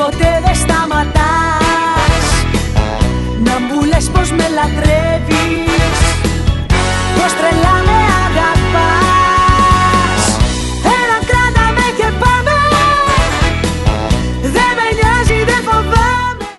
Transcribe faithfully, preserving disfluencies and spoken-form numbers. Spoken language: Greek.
ποτέ δεν σταματάς να μου λες πως με λατρεύεις.